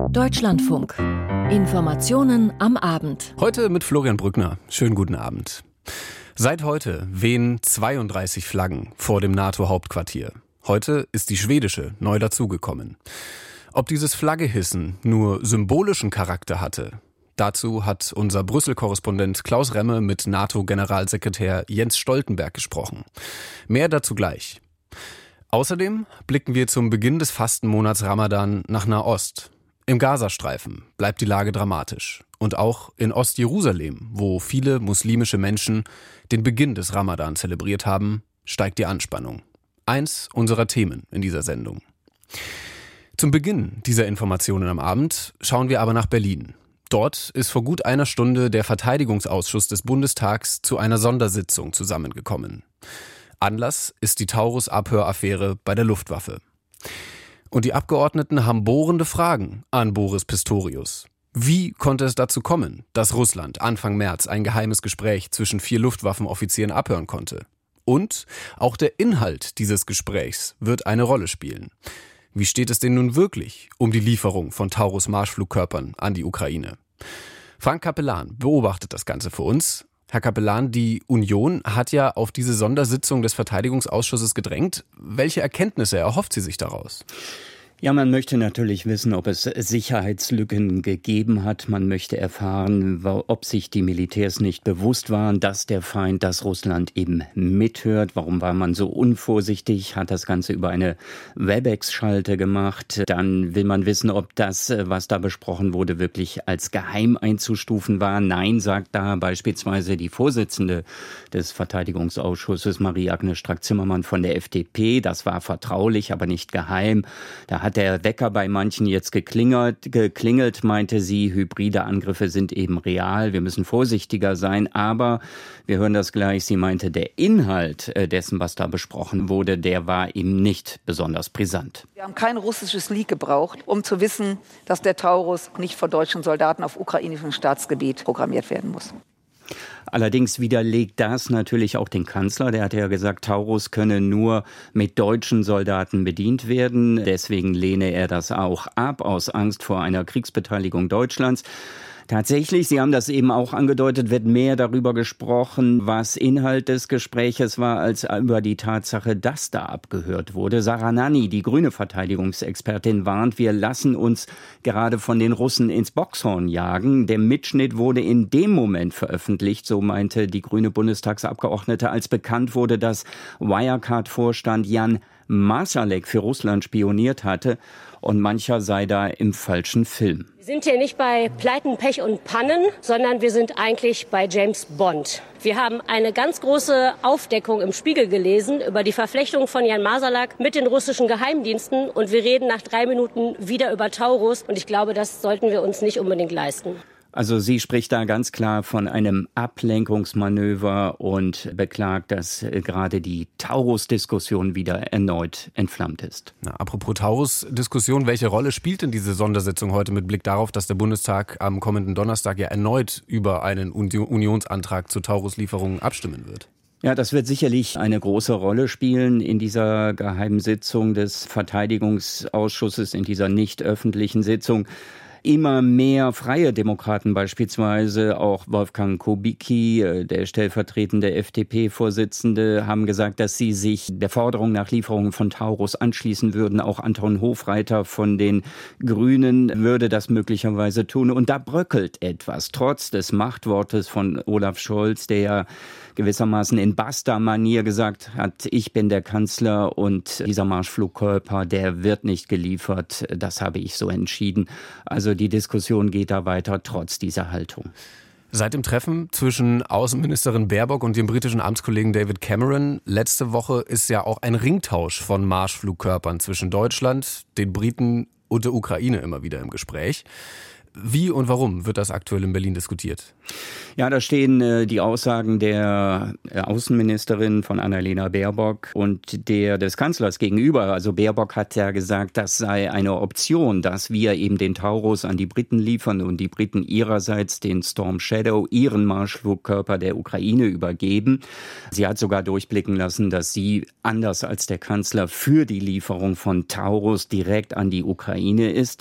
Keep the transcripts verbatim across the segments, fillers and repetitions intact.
Deutschlandfunk. Informationen am Abend. Heute mit Florian Brückner. Schönen guten Abend. Seit heute wehen zweiunddreißig Flaggen vor dem NATO-Hauptquartier. Heute ist die schwedische neu dazugekommen. Ob dieses Flaggehissen nur symbolischen Charakter hatte, dazu hat unser Brüssel-Korrespondent Klaus Remme mit NATO-Generalsekretär Jens Stoltenberg gesprochen. Mehr dazu gleich. Außerdem blicken wir zum Beginn des Fastenmonats Ramadan nach Nahost. Im Gazastreifen bleibt die Lage dramatisch. Und auch in Ostjerusalem, wo viele muslimische Menschen den Beginn des Ramadan zelebriert haben, steigt die Anspannung. Eins unserer Themen in dieser Sendung. Zum Beginn dieser Informationen am Abend schauen wir aber nach Berlin. Dort ist vor gut einer Stunde der Verteidigungsausschuss des Bundestags zu einer Sondersitzung zusammengekommen. Anlass ist die Taurus-Abhöraffäre bei der Luftwaffe. Und die Abgeordneten haben bohrende Fragen an Boris Pistorius. Wie konnte es dazu kommen, dass Russland Anfang März ein geheimes Gespräch zwischen vier Luftwaffenoffizieren abhören konnte? Und auch der Inhalt dieses Gesprächs wird eine Rolle spielen. Wie steht es denn nun wirklich um die Lieferung von Taurus-Marschflugkörpern an die Ukraine? Frank Capellan beobachtet das Ganze für uns. Herr Capellan, die Union hat ja auf diese Sondersitzung des Verteidigungsausschusses gedrängt. Welche Erkenntnisse erhofft sie sich daraus? Ja, man möchte natürlich wissen, ob es Sicherheitslücken gegeben hat. Man möchte erfahren, ob sich die Militärs nicht bewusst waren, dass der Feind, dass Russland eben mithört. Warum war man so unvorsichtig, hat das Ganze über eine Webex-Schalte gemacht. Dann will man wissen, ob das, was da besprochen wurde, wirklich als geheim einzustufen war. Nein, sagt da beispielsweise die Vorsitzende des Verteidigungsausschusses, Marie-Agnes Strack-Zimmermann von der F D P. Das war vertraulich, aber nicht geheim. Da hat der Wecker bei manchen jetzt geklingelt, geklingelt, meinte sie. Hybride Angriffe sind eben real. Wir müssen vorsichtiger sein. Aber wir hören das gleich. Sie meinte, der Inhalt dessen, was da besprochen wurde, der war eben nicht besonders brisant. Wir haben kein russisches Leak gebraucht, um zu wissen, dass der Taurus nicht von deutschen Soldaten auf ukrainischem Staatsgebiet programmiert werden muss. Allerdings widerlegt das natürlich auch den Kanzler. Der hat ja gesagt, Taurus könne nur mit deutschen Soldaten bedient werden. Deswegen lehne er das auch ab, aus Angst vor einer Kriegsbeteiligung Deutschlands. Tatsächlich, Sie haben das eben auch angedeutet, wird mehr darüber gesprochen, was Inhalt des Gespräches war, als über die Tatsache, dass da abgehört wurde. Sarah Nanni, die grüne Verteidigungsexpertin, warnt, wir lassen uns gerade von den Russen ins Boxhorn jagen. Der Mitschnitt wurde in dem Moment veröffentlicht, so meinte die grüne Bundestagsabgeordnete, als bekannt wurde, dass Wirecard-Vorstand Jan Marsalek für Russland spioniert hatte und mancher sei da im falschen Film. Wir sind hier nicht bei Pleiten, Pech und Pannen, sondern wir sind eigentlich bei James Bond. Wir haben eine ganz große Aufdeckung im Spiegel gelesen über die Verflechtung von Jan Marsalek mit den russischen Geheimdiensten und wir reden nach drei Minuten wieder über Taurus und ich glaube, das sollten wir uns nicht unbedingt leisten. Also sie spricht da ganz klar von einem Ablenkungsmanöver und beklagt, dass gerade die Taurus-Diskussion wieder erneut entflammt ist. Na, apropos Taurus-Diskussion, welche Rolle spielt denn diese Sondersitzung heute mit Blick darauf, dass der Bundestag am kommenden Donnerstag ja erneut über einen Unionsantrag zu Taurus-Lieferungen abstimmen wird? Ja, das wird sicherlich eine große Rolle spielen in dieser geheimen Sitzung des Verteidigungsausschusses, in dieser nicht öffentlichen Sitzung. Immer mehr freie Demokraten, beispielsweise auch Wolfgang Kubicki, der stellvertretende F D P-Vorsitzende, haben gesagt, dass sie sich der Forderung nach Lieferungen von Taurus anschließen würden. Auch Anton Hofreiter von den Grünen würde das möglicherweise tun. Und da bröckelt etwas, trotz des Machtwortes von Olaf Scholz, der ja gewissermaßen in Basta-Manier gesagt hat, ich bin der Kanzler und dieser Marschflugkörper, der wird nicht geliefert. Das habe ich so entschieden. Also die Diskussion geht da weiter, trotz dieser Haltung. Seit dem Treffen zwischen Außenministerin Baerbock und dem britischen Amtskollegen David Cameron letzte Woche ist ja auch ein Ringtausch von Marschflugkörpern zwischen Deutschland, den Briten und der Ukraine immer wieder im Gespräch. Wie und warum wird das aktuell in Berlin diskutiert? Ja, da stehen äh, die Aussagen der äh, Außenministerin von Annalena Baerbock und der des Kanzlers gegenüber. Also Baerbock hat ja gesagt, das sei eine Option, dass wir eben den Taurus an die Briten liefern und die Briten ihrerseits den Storm Shadow, ihren Marschflugkörper der Ukraine übergeben. Sie hat sogar durchblicken lassen, dass sie, anders als der Kanzler, für die Lieferung von Taurus direkt an die Ukraine ist.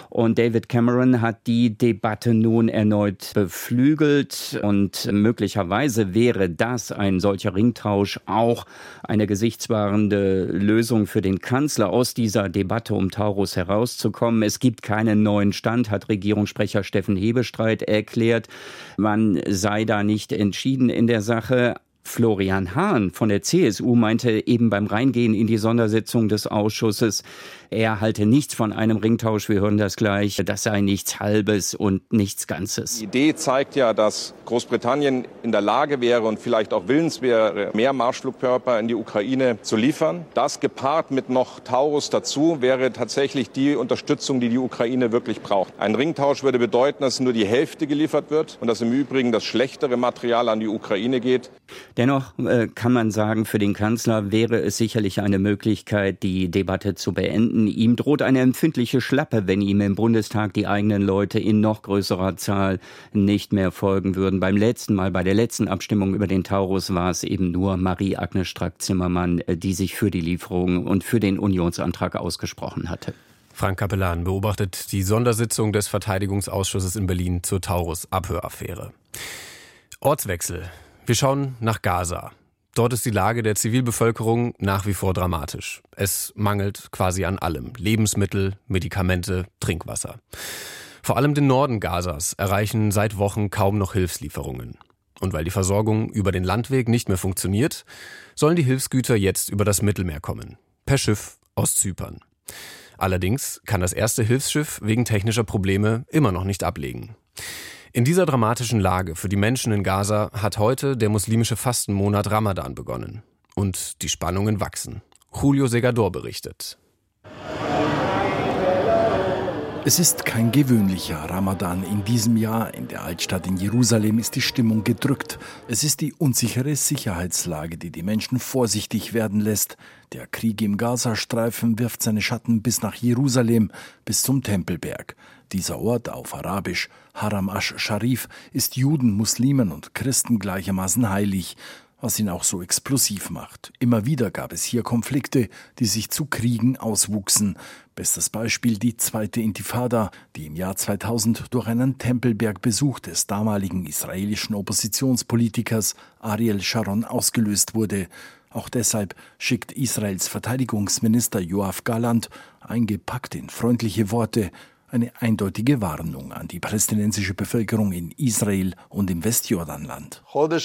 Und David Cameron hat die Debatte nun erneut beflügelt. Und möglicherweise wäre das, ein solcher Ringtausch, auch eine gesichtswahrende Lösung für den Kanzler, aus dieser Debatte um Taurus herauszukommen. Es gibt keinen neuen Stand, hat Regierungssprecher Steffen Hebestreit erklärt. Man sei da nicht entschieden in der Sache. Florian Hahn von der C S U meinte eben beim Reingehen in die Sondersitzung des Ausschusses, er halte nichts von einem Ringtausch, wir hören das gleich, das sei nichts Halbes und nichts Ganzes. Die Idee zeigt ja, dass Großbritannien in der Lage wäre und vielleicht auch willens wäre, mehr Marschflugkörper in die Ukraine zu liefern. Das gepaart mit noch Taurus dazu wäre tatsächlich die Unterstützung, die die Ukraine wirklich braucht. Ein Ringtausch würde bedeuten, dass nur die Hälfte geliefert wird und dass im Übrigen das schlechtere Material an die Ukraine geht. Dennoch äh, kann man sagen, für den Kanzler wäre es sicherlich eine Möglichkeit, die Debatte zu beenden. Ihm droht eine empfindliche Schlappe, wenn ihm im Bundestag die eigenen Leute in noch größerer Zahl nicht mehr folgen würden. Beim letzten Mal, bei der letzten Abstimmung über den Taurus, war es eben nur Marie-Agnes Strack-Zimmermann, die sich für die Lieferung und für den Unionsantrag ausgesprochen hatte. Frank Capellan beobachtet die Sondersitzung des Verteidigungsausschusses in Berlin zur Taurus-Abhöraffaire. Ortswechsel. Wir schauen nach Gaza. Dort ist die Lage der Zivilbevölkerung nach wie vor dramatisch. Es mangelt quasi an allem. Lebensmittel, Medikamente, Trinkwasser. Vor allem den Norden Gazas erreichen seit Wochen kaum noch Hilfslieferungen. Und weil die Versorgung über den Landweg nicht mehr funktioniert, sollen die Hilfsgüter jetzt über das Mittelmeer kommen. Per Schiff aus Zypern. Allerdings kann das erste Hilfsschiff wegen technischer Probleme immer noch nicht ablegen. In dieser dramatischen Lage für die Menschen in Gaza hat heute der muslimische Fastenmonat Ramadan begonnen. Und die Spannungen wachsen. Julio Segador berichtet. Es ist kein gewöhnlicher Ramadan in diesem Jahr. In der Altstadt in Jerusalem ist die Stimmung gedrückt. Es ist die unsichere Sicherheitslage, die die Menschen vorsichtig werden lässt. Der Krieg im Gazastreifen wirft seine Schatten bis nach Jerusalem, bis zum Tempelberg. Dieser Ort, auf Arabisch Haram ash-Sharif, ist Juden, Muslimen und Christen gleichermaßen heilig, was ihn auch so explosiv macht. Immer wieder gab es hier Konflikte, die sich zu Kriegen auswuchsen. Bestes Beispiel die zweite Intifada, die im Jahr zweitausend durch einen Tempelbergbesuch des damaligen israelischen Oppositionspolitikers Ariel Sharon ausgelöst wurde. Auch deshalb schickt Israels Verteidigungsminister Yoav Gallant, eingepackt in freundliche Worte, eine eindeutige Warnung an die palästinensische Bevölkerung in Israel und im Westjordanland.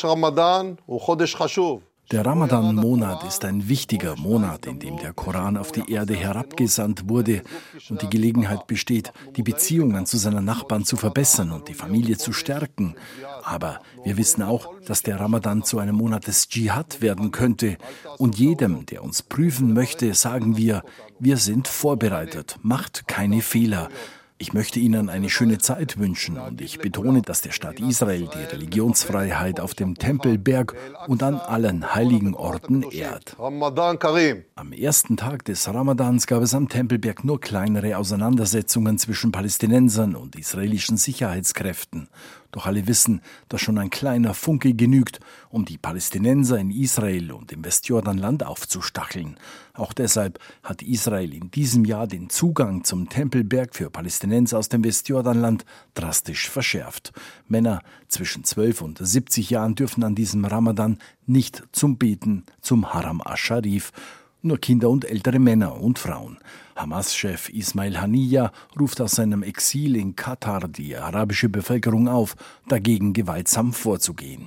Der Ramadan-Monat ist ein wichtiger Monat, in dem der Koran auf die Erde herabgesandt wurde und die Gelegenheit besteht, die Beziehungen zu seinen Nachbarn zu verbessern und die Familie zu stärken. Aber wir wissen auch, dass der Ramadan zu einem Monat des Dschihad werden könnte. Und jedem, der uns prüfen möchte, sagen wir, wir sind vorbereitet, macht keine Fehler. Ich möchte Ihnen eine schöne Zeit wünschen und ich betone, dass der Staat Israel die Religionsfreiheit auf dem Tempelberg und an allen heiligen Orten ehrt. Am ersten Tag des Ramadans gab es am Tempelberg nur kleinere Auseinandersetzungen zwischen Palästinensern und israelischen Sicherheitskräften. Doch alle wissen, dass schon ein kleiner Funke genügt, um die Palästinenser in Israel und im Westjordanland aufzustacheln. Auch deshalb hat Israel in diesem Jahr den Zugang zum Tempelberg für Palästinenser aus dem Westjordanland drastisch verschärft. Männer zwischen zwölf und siebzig Jahren dürfen an diesem Ramadan nicht zum Beten zum Haram ash-Sharif. Nur Kinder und ältere Männer und Frauen. Hamas-Chef Ismail Haniyeh ruft aus seinem Exil in Katar die arabische Bevölkerung auf, dagegen gewaltsam vorzugehen.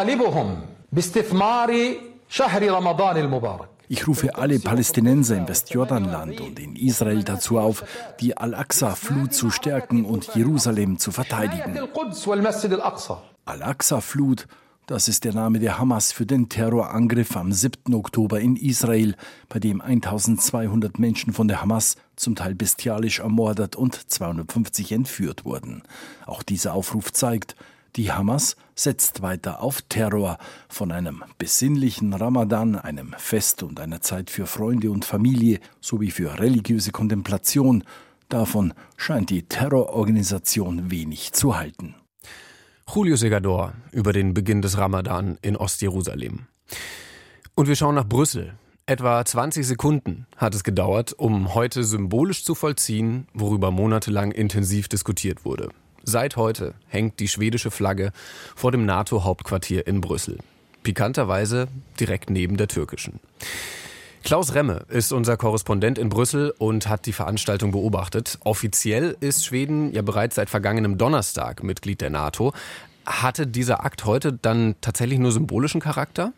Ich rufe alle Palästinenser im Westjordanland und in Israel dazu auf, die Al-Aqsa-Flut zu stärken und Jerusalem zu verteidigen. Al-Aqsa-Flut, das ist der Name der Hamas für den Terrorangriff am siebten Oktober in Israel, bei dem eintausendzweihundert Menschen von der Hamas zum Teil bestialisch ermordet und zweihundertfünfzig entführt wurden. Auch dieser Aufruf zeigt, die Hamas setzt weiter auf Terror. Von einem besinnlichen Ramadan, einem Fest und einer Zeit für Freunde und Familie sowie für religiöse Kontemplation, davon scheint die Terrororganisation wenig zu halten. Julio Segador über den Beginn des Ramadan in Ostjerusalem. Und wir schauen nach Brüssel. Etwa zwanzig Sekunden hat es gedauert, um heute symbolisch zu vollziehen, worüber monatelang intensiv diskutiert wurde. Seit heute hängt die schwedische Flagge vor dem NATO-Hauptquartier in Brüssel. Pikanterweise direkt neben der türkischen. Klaus Remme ist unser Korrespondent in Brüssel und hat die Veranstaltung beobachtet. Offiziell ist Schweden ja bereits seit vergangenem Donnerstag Mitglied der NATO. Hatte dieser Akt heute dann tatsächlich nur symbolischen Charakter?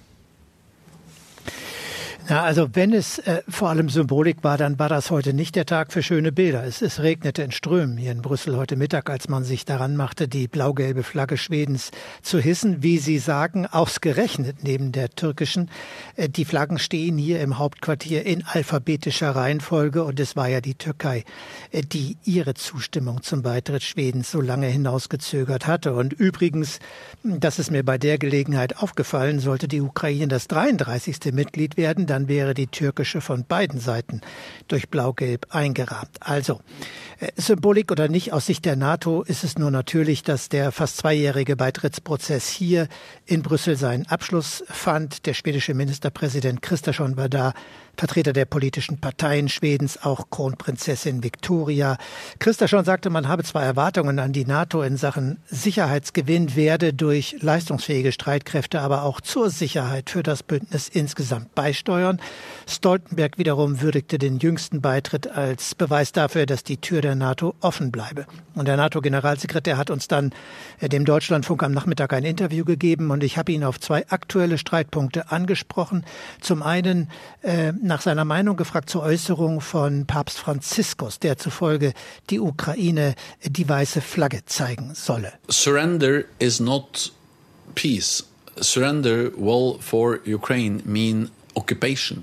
Na, also wenn es äh, vor allem Symbolik war, dann war das heute nicht der Tag für schöne Bilder. Es, es regnete in Strömen hier in Brüssel heute Mittag, als man sich daran machte, die blau-gelbe Flagge Schwedens zu hissen. Wie Sie sagen, ausgerechnet neben der türkischen. Äh, die Flaggen stehen hier im Hauptquartier in alphabetischer Reihenfolge und es war ja die Türkei, äh, die ihre Zustimmung zum Beitritt Schwedens so lange hinausgezögert hatte. Und übrigens, das ist mir bei der Gelegenheit aufgefallen, sollte die Ukraine das dreiunddreißigste Mitglied werden, dann dann wäre die türkische von beiden Seiten durch Blau-Gelb eingerahmt. Also, äh, Symbolik oder nicht, aus Sicht der NATO ist es nur natürlich, dass der fast zweijährige Beitrittsprozess hier in Brüssel seinen Abschluss fand. Der schwedische Ministerpräsident Kristersson war da, Vertreter der politischen Parteien Schwedens, auch Kronprinzessin Victoria. Kristersson sagte, man habe zwar Erwartungen an die NATO in Sachen Sicherheitsgewinn, werde durch leistungsfähige Streitkräfte aber auch zur Sicherheit für das Bündnis insgesamt beisteuern. Stoltenberg wiederum würdigte den jüngsten Beitritt als Beweis dafür, dass die Tür der NATO offen bleibe. Und der NATO-Generalsekretär hat uns dann äh, dem Deutschlandfunk am Nachmittag ein Interview gegeben und ich habe ihn auf zwei aktuelle Streitpunkte angesprochen. Zum einen äh, nach seiner Meinung gefragt zur Äußerung von Papst Franziskus, der zufolge die Ukraine die weiße Flagge zeigen solle. Surrender is not peace. Surrender will for Ukraine mean occupation.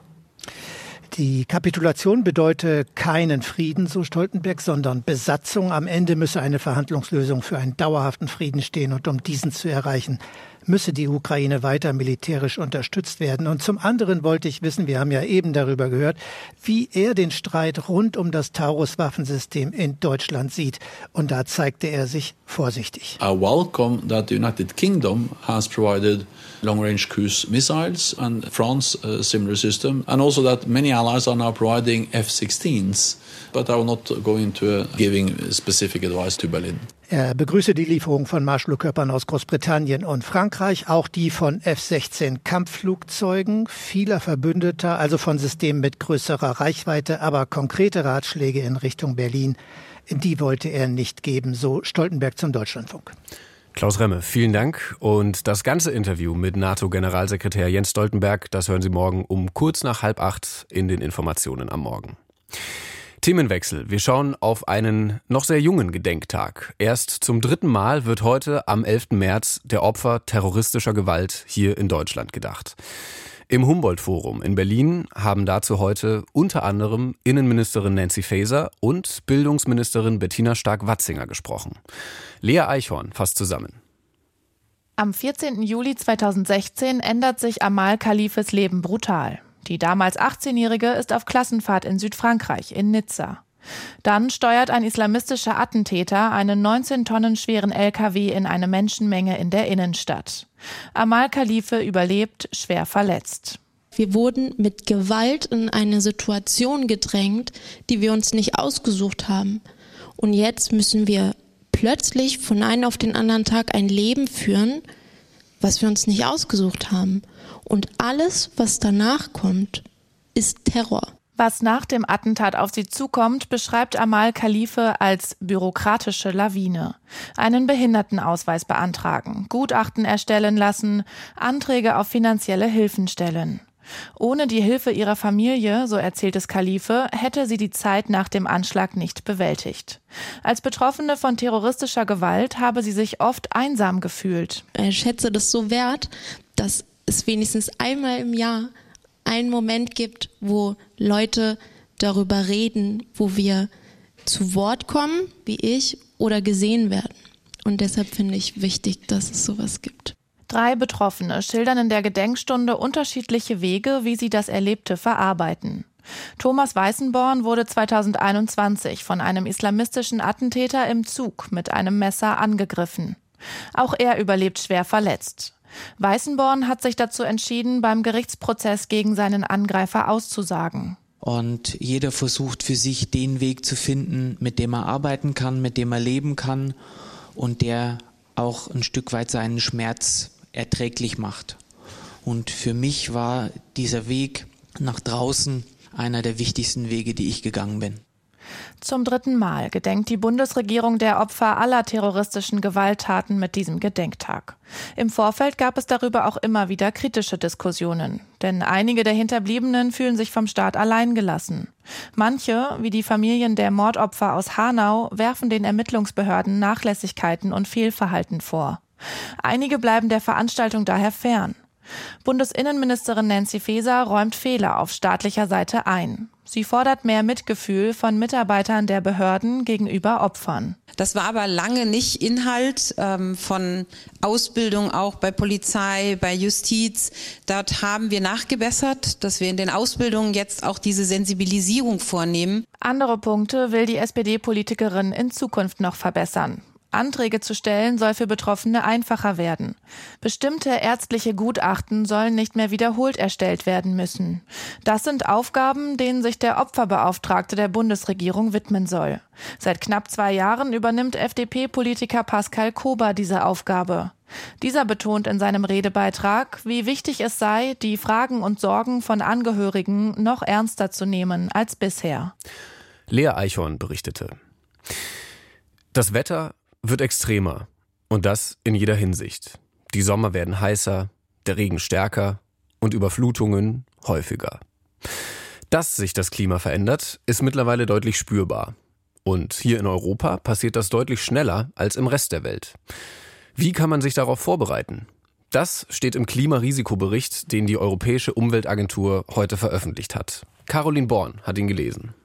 Die Kapitulation bedeute keinen Frieden, so Stoltenberg, sondern Besatzung. Am Ende müsse eine Verhandlungslösung für einen dauerhaften Frieden stehen und um diesen zu erreichen, müsse die Ukraine weiter militärisch unterstützt werden. Und zum anderen wollte ich wissen, wir haben ja eben darüber gehört, wie er den Streit rund um das Taurus-Waffensystem in Deutschland sieht. Und da zeigte er sich vorsichtig. I welcome that the United Kingdom has provided long-range cruise missiles and France a similar system, and also that many allies are now providing F sixteens. But I will not go into giving specific advice to Berlin. Er begrüße die Lieferung von Marschflugkörpern aus Großbritannien und Frankreich, auch die von F sechzehn Kampfflugzeugen, vieler Verbündeter, also von Systemen mit größerer Reichweite, aber konkrete Ratschläge in Richtung Berlin, die wollte er nicht geben, so Stoltenberg zum Deutschlandfunk. Klaus Remme, vielen Dank. Und das ganze Interview mit NATO-Generalsekretär Jens Stoltenberg, das hören Sie morgen um kurz nach halb acht in den Informationen am Morgen. Themenwechsel. Wir schauen auf einen noch sehr jungen Gedenktag. Erst zum dritten Mal wird heute am elften März der Opfer terroristischer Gewalt hier in Deutschland gedacht. Im Humboldt-Forum in Berlin haben dazu heute unter anderem Innenministerin Nancy Faeser und Bildungsministerin Bettina Stark-Watzinger gesprochen. Lea Eichhorn fasst zusammen. Am vierzehnten Juli zweitausendsechzehn ändert sich Amal Khalifes Leben brutal. Die damals achtzehnjährige ist auf Klassenfahrt in Südfrankreich, in Nizza. Dann steuert ein islamistischer Attentäter einen neunzehn Tonnen schweren L K W in eine Menschenmenge in der Innenstadt. Amal Khalife überlebt, schwer verletzt. Wir wurden mit Gewalt in eine Situation gedrängt, die wir uns nicht ausgesucht haben. Und jetzt müssen wir plötzlich von einem auf den anderen Tag ein Leben führen, was wir uns nicht ausgesucht haben. Und alles, was danach kommt, ist Terror. Was nach dem Attentat auf sie zukommt, beschreibt Amal Khalife als bürokratische Lawine. Einen Behindertenausweis beantragen, Gutachten erstellen lassen, Anträge auf finanzielle Hilfen stellen. Ohne die Hilfe ihrer Familie, so erzählt es Khalife, hätte sie die Zeit nach dem Anschlag nicht bewältigt. Als Betroffene von terroristischer Gewalt habe sie sich oft einsam gefühlt. Ich schätze das so wert, dass es wenigstens einmal im Jahr einen Moment gibt, wo Leute darüber reden, wo wir zu Wort kommen, wie ich, oder gesehen werden. Und deshalb finde ich wichtig, dass es sowas gibt. Drei Betroffene schildern in der Gedenkstunde unterschiedliche Wege, wie sie das Erlebte verarbeiten. Thomas Weißenborn wurde zweitausendeinundzwanzig von einem islamistischen Attentäter im Zug mit einem Messer angegriffen. Auch er überlebt schwer verletzt. Weißenborn hat sich dazu entschieden, beim Gerichtsprozess gegen seinen Angreifer auszusagen. Und jeder versucht für sich den Weg zu finden, mit dem er arbeiten kann, mit dem er leben kann und der auch ein Stück weit seinen Schmerz erträglich macht. Und für mich war dieser Weg nach draußen einer der wichtigsten Wege, die ich gegangen bin. Zum dritten Mal gedenkt die Bundesregierung der Opfer aller terroristischen Gewalttaten mit diesem Gedenktag. Im Vorfeld gab es darüber auch immer wieder kritische Diskussionen. Denn einige der Hinterbliebenen fühlen sich vom Staat alleingelassen. Manche, wie die Familien der Mordopfer aus Hanau, werfen den Ermittlungsbehörden Nachlässigkeiten und Fehlverhalten vor. Einige bleiben der Veranstaltung daher fern. Bundesinnenministerin Nancy Faeser räumt Fehler auf staatlicher Seite ein. Sie fordert mehr Mitgefühl von Mitarbeitern der Behörden gegenüber Opfern. Das war aber lange nicht Inhalt ähm, von Ausbildung, auch bei Polizei, bei Justiz. Dort haben wir nachgebessert, dass wir in den Ausbildungen jetzt auch diese Sensibilisierung vornehmen. Andere Punkte will die S P D-Politikerin in Zukunft noch verbessern. Anträge zu stellen soll für Betroffene einfacher werden. Bestimmte ärztliche Gutachten sollen nicht mehr wiederholt erstellt werden müssen. Das sind Aufgaben, denen sich der Opferbeauftragte der Bundesregierung widmen soll. Seit knapp zwei Jahren übernimmt F D P-Politiker Pascal Kober diese Aufgabe. Dieser betont in seinem Redebeitrag, wie wichtig es sei, die Fragen und Sorgen von Angehörigen noch ernster zu nehmen als bisher. Lea Eichhorn berichtete. Das Wetter wird extremer. Und das in jeder Hinsicht. Die Sommer werden heißer, der Regen stärker und Überflutungen häufiger. Dass sich das Klima verändert, ist mittlerweile deutlich spürbar. Und hier in Europa passiert das deutlich schneller als im Rest der Welt. Wie kann man sich darauf vorbereiten? Das steht im Klimarisikobericht, den die Europäische Umweltagentur heute veröffentlicht hat. Caroline Born hat ihn gelesen.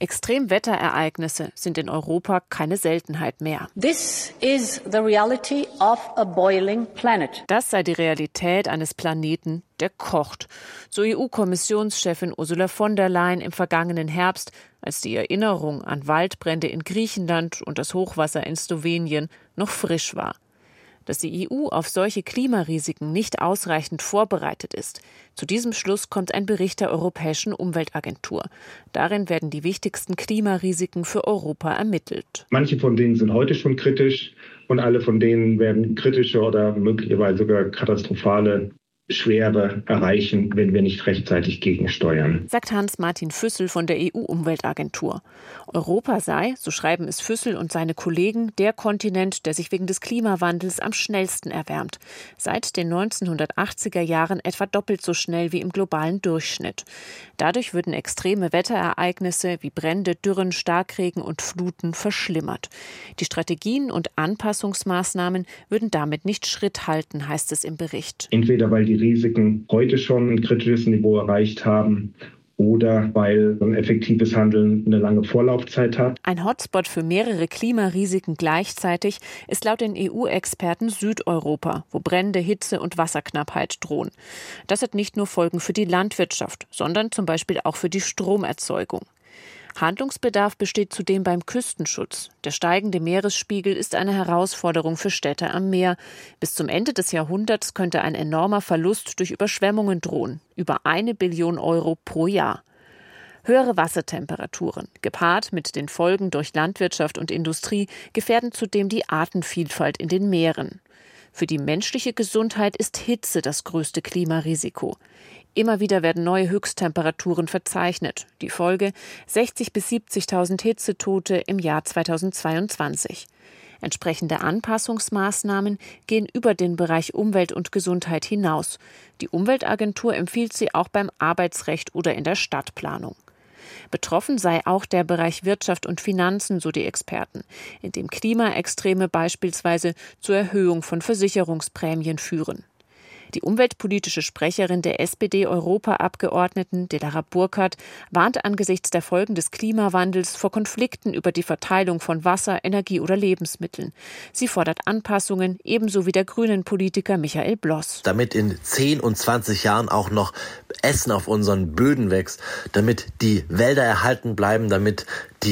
Extremwetterereignisse sind in Europa keine Seltenheit mehr. This is the reality of a boiling planet. Das sei die Realität eines Planeten, der kocht. So E U-Kommissionschefin Ursula von der Leyen im vergangenen Herbst, als die Erinnerung an Waldbrände in Griechenland und das Hochwasser in Slowenien noch frisch war. Dass die E U auf solche Klimarisiken nicht ausreichend vorbereitet ist. Zu diesem Schluss kommt ein Bericht der Europäischen Umweltagentur. Darin werden die wichtigsten Klimarisiken für Europa ermittelt. Manche von denen sind heute schon kritisch und alle von denen werden kritische oder möglicherweise sogar katastrophale Schwere erreichen, wenn wir nicht rechtzeitig gegensteuern, sagt Hans-Martin Füssel von der E U-Umweltagentur. Europa sei, so schreiben es Füssel und seine Kollegen, der Kontinent, der sich wegen des Klimawandels am schnellsten erwärmt. Seit den neunzehnhundertachtziger Jahren etwa doppelt so schnell wie im globalen Durchschnitt. Dadurch würden extreme Wetterereignisse wie Brände, Dürren, Starkregen und Fluten verschlimmert. Die Strategien und Anpassungsmaßnahmen würden damit nicht Schritt halten, heißt es im Bericht. Entweder weil die Risiken heute schon ein kritisches Niveau erreicht haben oder weil ein effektives Handeln eine lange Vorlaufzeit hat. Ein Hotspot für mehrere Klimarisiken gleichzeitig ist laut den E U-Experten Südeuropa, wo Brände, Hitze und Wasserknappheit drohen. Das hat nicht nur Folgen für die Landwirtschaft, sondern zum Beispiel auch für die Stromerzeugung. Handlungsbedarf besteht zudem beim Küstenschutz. Der steigende Meeresspiegel ist eine Herausforderung für Städte am Meer. Bis zum Ende des Jahrhunderts könnte ein enormer Verlust durch Überschwemmungen drohen. Über eine Billion Euro pro Jahr. Höhere Wassertemperaturen, gepaart mit den Folgen durch Landwirtschaft und Industrie, gefährden zudem die Artenvielfalt in den Meeren. Für die menschliche Gesundheit ist Hitze das größte Klimarisiko. Immer wieder werden neue Höchsttemperaturen verzeichnet. Die Folge sechzigtausend bis siebzigtausend Hitzetote im Jahr zweitausendzweiundzwanzig. Entsprechende Anpassungsmaßnahmen gehen über den Bereich Umwelt und Gesundheit hinaus. Die Umweltagentur empfiehlt sie auch beim Arbeitsrecht oder in der Stadtplanung. Betroffen sei auch der Bereich Wirtschaft und Finanzen, so die Experten, in dem Klimaextreme beispielsweise zur Erhöhung von Versicherungsprämien führen. Die umweltpolitische Sprecherin der S P D-Europaabgeordneten, Delara Burkhardt, warnt angesichts der Folgen des Klimawandels vor Konflikten über die Verteilung von Wasser, Energie oder Lebensmitteln. Sie fordert Anpassungen, ebenso wie der Grünen-Politiker Michael Bloss. Damit in zehn und zwanzig Jahren auch noch Essen auf unseren Böden wächst, damit die Wälder erhalten bleiben, damit die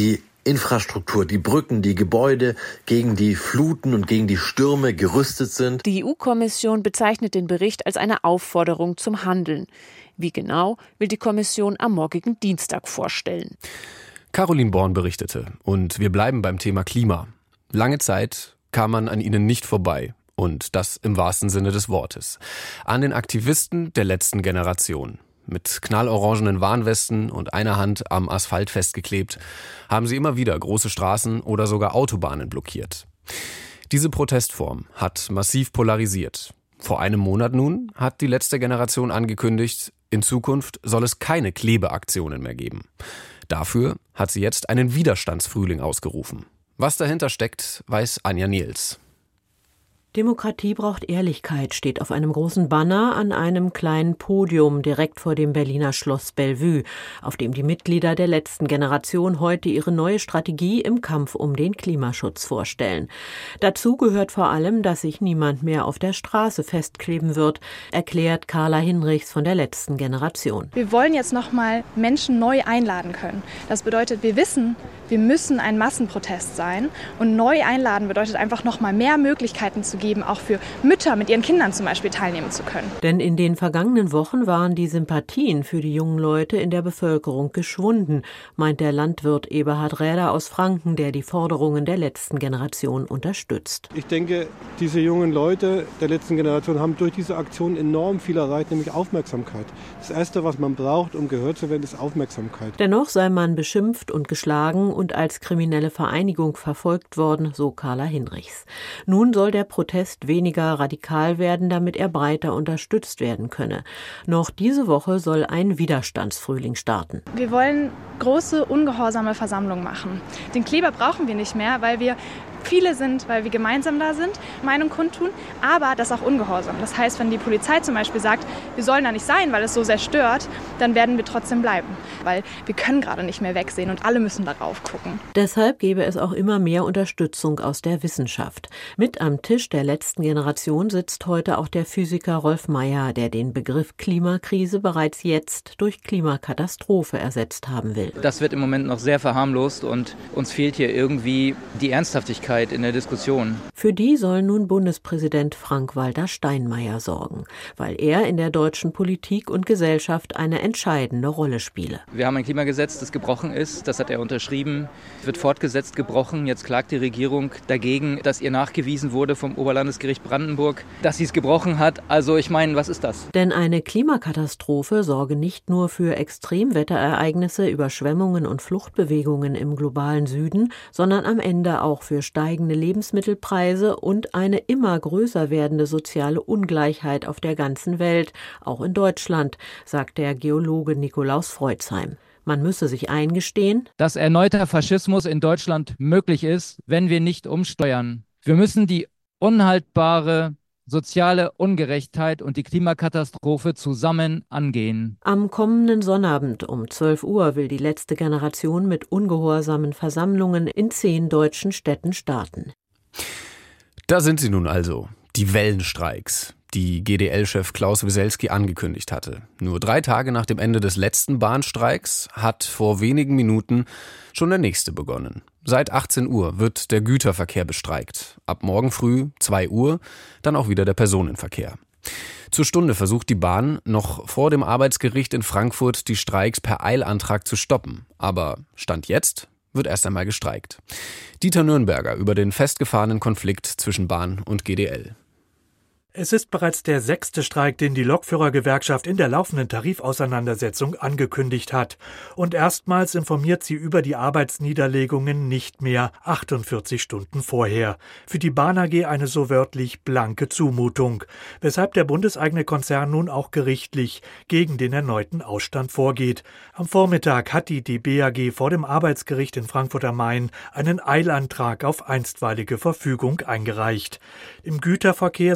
Infrastruktur, die Brücken, die Gebäude gegen die Fluten und gegen die Stürme gerüstet sind. Die E U-Kommission bezeichnet den Bericht als eine Aufforderung zum Handeln. Wie genau, will die Kommission am morgigen Dienstag vorstellen. Caroline Born berichtete. Und wir bleiben beim Thema Klima. Lange Zeit kam man an ihnen nicht vorbei. Und das im wahrsten Sinne des Wortes. An den Aktivisten der letzten Generation. Mit knallorangenen Warnwesten und einer Hand am Asphalt festgeklebt, haben sie immer wieder große Straßen oder sogar Autobahnen blockiert. Diese Protestform hat massiv polarisiert. Vor einem Monat nun hat die letzte Generation angekündigt, in Zukunft soll es keine Klebeaktionen mehr geben. Dafür hat sie jetzt einen Widerstandsfrühling ausgerufen. Was dahinter steckt, weiß Anja Niels. Demokratie braucht Ehrlichkeit, steht auf einem großen Banner an einem kleinen Podium direkt vor dem Berliner Schloss Bellevue, auf dem die Mitglieder der letzten Generation heute ihre neue Strategie im Kampf um den Klimaschutz vorstellen. Dazu gehört vor allem, dass sich niemand mehr auf der Straße festkleben wird, erklärt Carla Hinrichs von der letzten Generation. Wir wollen jetzt nochmal Menschen neu einladen können. Das bedeutet, wir wissen, wir müssen ein Massenprotest sein, und neu einladen bedeutet einfach nochmal mehr Möglichkeiten zu geben, auch für Mütter mit ihren Kindern zum Beispiel teilnehmen zu können. Denn in den vergangenen Wochen waren die Sympathien für die jungen Leute in der Bevölkerung geschwunden, meint der Landwirt Eberhard Räder aus Franken, der die Forderungen der letzten Generation unterstützt. Ich denke, diese jungen Leute der letzten Generation haben durch diese Aktion enorm viel erreicht, nämlich Aufmerksamkeit. Das Erste, was man braucht, um gehört zu werden, ist Aufmerksamkeit. Dennoch sei man beschimpft und geschlagen und als kriminelle Vereinigung verfolgt worden, so Carla Hinrichs. Nun soll der Protest weniger radikal werden, damit er breiter unterstützt werden könne. Noch diese Woche soll ein Widerstandsfrühling starten. Wir wollen große, ungehorsame Versammlungen machen. Den Kleber brauchen wir nicht mehr, weil wir viele sind, weil wir gemeinsam da sind, Meinung kundtun, aber das auch ungehorsam. Das heißt, wenn die Polizei zum Beispiel sagt, wir sollen da nicht sein, weil es so sehr stört, dann werden wir trotzdem bleiben, weil wir können gerade nicht mehr wegsehen und alle müssen darauf gucken. Deshalb gäbe es auch immer mehr Unterstützung aus der Wissenschaft. Mit am Tisch der letzten Generation sitzt heute auch der Physiker Rolf Meyer, der den Begriff Klimakrise bereits jetzt durch Klimakatastrophe ersetzt haben will. Das wird im Moment noch sehr verharmlost und uns fehlt hier irgendwie die Ernsthaftigkeit in der Diskussion. Für die soll nun Bundespräsident Frank-Walter Steinmeier sorgen, weil er in der deutschen Politik und Gesellschaft eine entscheidende Rolle spiele. Wir haben ein Klimagesetz, das gebrochen ist, das hat er unterschrieben, es wird fortgesetzt gebrochen. Jetzt klagt die Regierung dagegen, dass ihr nachgewiesen wurde vom Oberlandesgericht Brandenburg, dass sie es gebrochen hat. Also ich meine, was ist das? Denn eine Klimakatastrophe sorge nicht nur für Extremwetterereignisse, Überschwemmungen und Fluchtbewegungen im globalen Süden, sondern am Ende auch für steigende Lebensmittelpreise und eine immer größer werdende soziale Ungleichheit auf der ganzen Welt, auch in Deutschland, sagt der Geologe Nikolaus Freudsheim. Man müsse sich eingestehen, dass erneuter Faschismus in Deutschland möglich ist, wenn wir nicht umsteuern. Wir müssen die unhaltbare soziale Ungerechtheit und die Klimakatastrophe zusammen angehen. Am kommenden Sonnabend um zwölf Uhr will die letzte Generation mit ungehorsamen Versammlungen in zehn deutschen Städten starten. Da sind sie nun also, die Wellenstreiks, die G D L-Chef Klaus Wieselski angekündigt hatte. Nur drei Tage nach dem Ende des letzten Bahnstreiks hat vor wenigen Minuten schon der nächste begonnen. Seit achtzehn Uhr wird der Güterverkehr bestreikt. Ab morgen früh zwei Uhr dann auch wieder der Personenverkehr. Zur Stunde versucht die Bahn noch vor dem Arbeitsgericht in Frankfurt die Streiks per Eilantrag zu stoppen. Aber Stand jetzt wird erst einmal gestreikt. Dieter Nürnberger über den festgefahrenen Konflikt zwischen Bahn und G D L. Es ist bereits der sechste Streik, den die Lokführergewerkschaft in der laufenden Tarifauseinandersetzung angekündigt hat. Und erstmals informiert sie über die Arbeitsniederlegungen nicht mehr achtundvierzig Stunden vorher. Für die Bahn A G eine so wörtlich blanke Zumutung, weshalb der bundeseigene Konzern nun auch gerichtlich gegen den erneuten Ausstand vorgeht. Am Vormittag hat die D B A G vor dem Arbeitsgericht in Frankfurt am Main einen Eilantrag auf einstweilige Verfügung eingereicht. Im Güterverkehr soll der Ausstand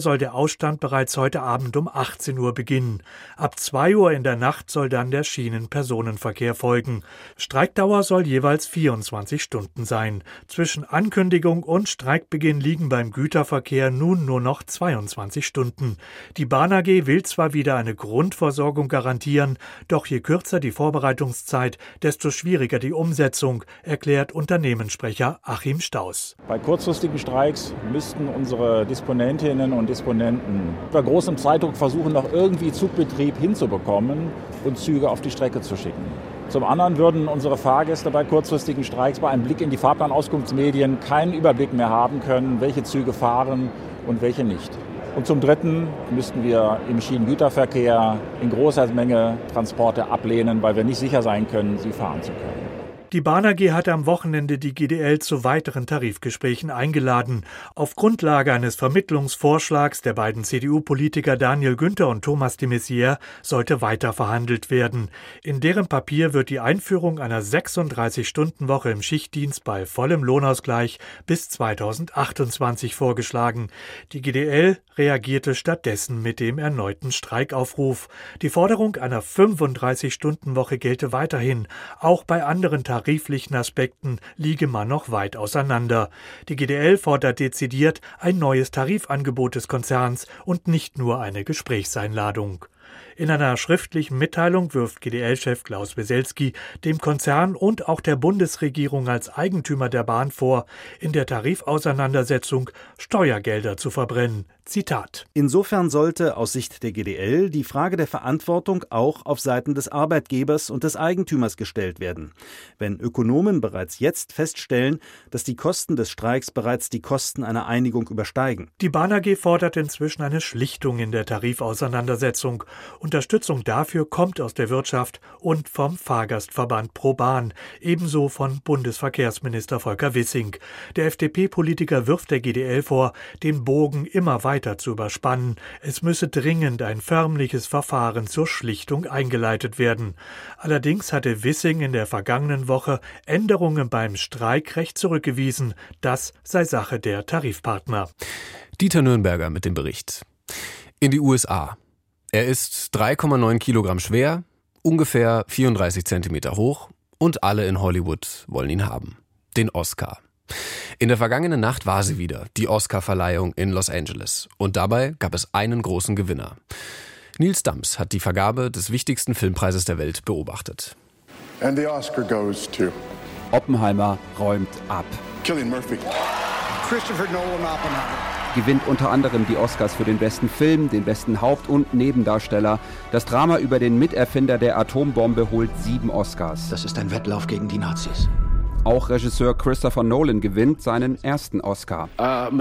Staustand bereits heute Abend um achtzehn Uhr beginnen. Ab zwei Uhr in der Nacht soll dann der Schienenpersonenverkehr folgen. Streikdauer soll jeweils vierundzwanzig Stunden sein. Zwischen Ankündigung und Streikbeginn liegen beim Güterverkehr nun nur noch zweiundzwanzig Stunden. Die Bahn A G will zwar wieder eine Grundversorgung garantieren, doch je kürzer die Vorbereitungszeit, desto schwieriger die Umsetzung, erklärt Unternehmenssprecher Achim Staus. Bei kurzfristigen Streiks müssten unsere Disponentinnen und Disponenten bei großem Zeitdruck versuchen, noch irgendwie Zugbetrieb hinzubekommen und Züge auf die Strecke zu schicken. Zum anderen würden unsere Fahrgäste bei kurzfristigen Streiks bei einem Blick in die Fahrplanauskunftsmedien keinen Überblick mehr haben können, welche Züge fahren und welche nicht. Und zum Dritten müssten wir im Schienengüterverkehr in großer Menge Transporte ablehnen, weil wir nicht sicher sein können, sie fahren zu können. Die Bahn A G hatte am Wochenende die G D L zu weiteren Tarifgesprächen eingeladen. Auf Grundlage eines Vermittlungsvorschlags der beiden C D U-Politiker Daniel Günther und Thomas de Maizière sollte weiter verhandelt werden. In deren Papier wird die Einführung einer sechsunddreißig-Stunden-Woche im Schichtdienst bei vollem Lohnausgleich bis zweitausendachtundzwanzig vorgeschlagen. Die G D L reagierte stattdessen mit dem erneuten Streikaufruf. Die Forderung einer fünfunddreißig-Stunden-Woche gelte weiterhin, auch bei anderen Tarifgesprächen. Tariflichen Aspekten liege man noch weit auseinander. Die G D L fordert dezidiert ein neues Tarifangebot des Konzerns und nicht nur eine Gesprächseinladung. In einer schriftlichen Mitteilung wirft G D L-Chef Klaus Weselsky dem Konzern und auch der Bundesregierung als Eigentümer der Bahn vor, in der Tarifauseinandersetzung Steuergelder zu verbrennen. Zitat: Insofern sollte aus Sicht der G D L die Frage der Verantwortung auch auf Seiten des Arbeitgebers und des Eigentümers gestellt werden. Wenn Ökonomen bereits jetzt feststellen, dass die Kosten des Streiks bereits die Kosten einer Einigung übersteigen. Die Bahn A G fordert inzwischen eine Schlichtung in der Tarifauseinandersetzung. Unterstützung dafür kommt aus der Wirtschaft und vom Fahrgastverband ProBahn, ebenso von Bundesverkehrsminister Volker Wissing. Der F D P-Politiker wirft der G D L vor, den Bogen immer weiter zu überspannen. Es müsse dringend ein förmliches Verfahren zur Schlichtung eingeleitet werden. Allerdings hatte Wissing in der vergangenen Woche Änderungen beim Streikrecht zurückgewiesen. Das sei Sache der Tarifpartner. Dieter Nürnberger mit dem Bericht. In die U S A. Er ist drei Komma neun Kilogramm schwer, ungefähr vierunddreißig Zentimeter hoch und alle in Hollywood wollen ihn haben. Den Oscar. In der vergangenen Nacht war sie wieder, die Oscar-Verleihung in Los Angeles. Und dabei gab es einen großen Gewinner. Nils Dams hat die Vergabe des wichtigsten Filmpreises der Welt beobachtet. And the Oscar goes to Oppenheimer räumt ab. Cillian Murphy. Christopher Nolan Oppenheimer. Gewinnt unter anderem die Oscars für den besten Film, den besten Haupt- und Nebendarsteller. Das Drama über den Miterfinder der Atombombe holt sieben Oscars. Das ist ein Wettlauf gegen die Nazis. Auch Regisseur Christopher Nolan gewinnt seinen ersten Oscar. Uh,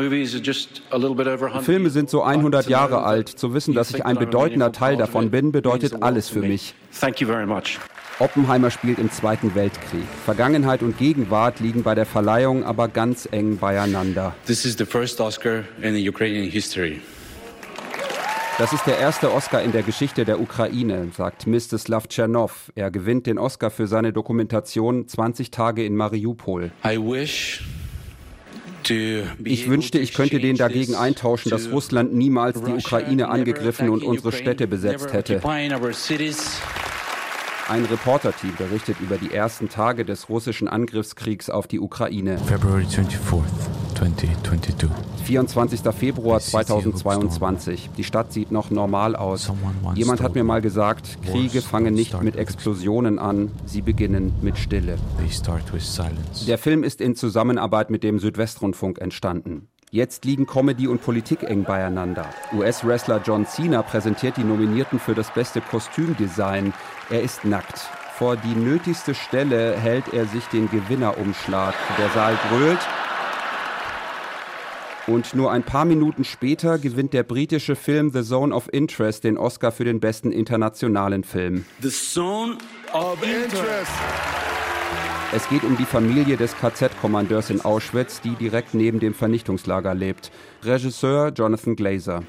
Filme sind so hundert Jahre alt. Zu wissen, dass ich ein bedeutender Teil davon bin, bedeutet alles für mich. Thank you very much. Oppenheimer spielt im Zweiten Weltkrieg. Vergangenheit und Gegenwart liegen bei der Verleihung aber ganz eng beieinander. This is the first Oscar in the Ukrainian history. Das ist der erste Oscar in der Geschichte der Ukraine, sagt Mstislav Tschernow. Er gewinnt den Oscar für seine Dokumentation zwanzig Tage in Mariupol. I wish Ich wünschte, ich könnte den dagegen eintauschen, dass Russland niemals die Ukraine angegriffen und unsere Städte besetzt hätte. Ein Reporterteam berichtet über die ersten Tage des russischen Angriffskriegs auf die Ukraine. February twenty-fourth, twenty twenty-two. vierundzwanzigster Februar zweitausendzweiundzwanzig. Die Stadt sieht noch normal aus. Jemand hat mir mal gesagt, Kriege fangen nicht mit Explosionen an, sie beginnen mit Stille. Der Film ist in Zusammenarbeit mit dem Südwestrundfunk entstanden. Jetzt liegen Comedy und Politik eng beieinander. U S-Wrestler John Cena präsentiert die Nominierten für das beste Kostümdesign. Er ist nackt. Vor die nötigste Stelle hält er sich den Gewinnerumschlag. Der Saal brüllt. Und nur ein paar Minuten später gewinnt der britische Film The Zone of Interest den Oscar für den besten internationalen Film. The Zone of Interest. Es geht um die Familie des K Z-Kommandeurs in Auschwitz, die direkt neben dem Vernichtungslager lebt. Regisseur Jonathan Glazer.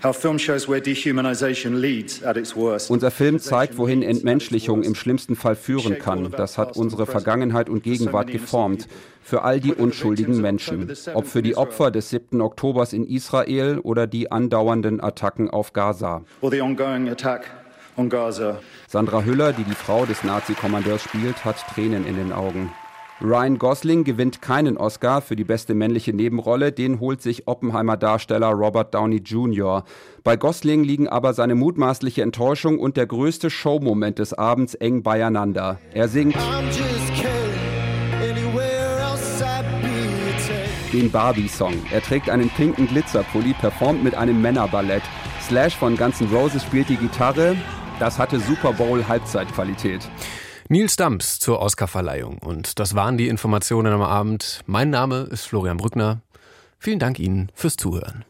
Unser Film zeigt, wohin Entmenschlichung im schlimmsten Fall führen kann. Das hat unsere Vergangenheit und Gegenwart geformt. Für all die unschuldigen Menschen. Ob für die Opfer des siebten Oktobers in Israel oder die andauernden Attacken auf Gaza. Sandra Hüller, die die Frau des Nazi-Kommandeurs spielt, hat Tränen in den Augen. Ryan Gosling gewinnt keinen Oscar für die beste männliche Nebenrolle, den holt sich Oppenheimer-Darsteller Robert Downey Junior Bei Gosling liegen aber seine mutmaßliche Enttäuschung und der größte Showmoment des Abends eng beieinander. Er singt den Barbie-Song. Er trägt einen pinken Glitzerpulli, performt mit einem Männerballett. Slash von Guns N' Roses spielt die Gitarre. Das hatte Super Bowl-Halbzeitqualität. Nils Dams zur Oscarverleihung. Und das waren die Informationen am Abend. Mein Name ist Florian Brückner. Vielen Dank Ihnen fürs Zuhören.